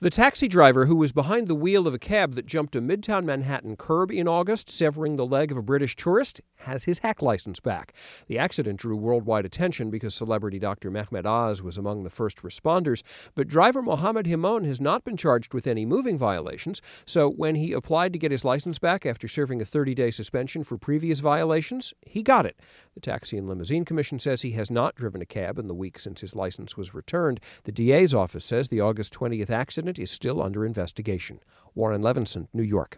The taxi driver who was behind the wheel of a cab that jumped a Midtown Manhattan curb in August, severing the leg of a British tourist, has his hack license back. The accident drew worldwide attention because celebrity Dr. Mehmet Oz was among the first responders, but driver Mohammed Himon has not been charged with any moving violations, so when he applied to get his license back after serving a 30-day suspension for previous violations, he got it. The Taxi and Limousine Commission says he has not driven a cab in the week since his license was returned. The DA's office says the August 20th accident is still under investigation. Warren Levinson, New York.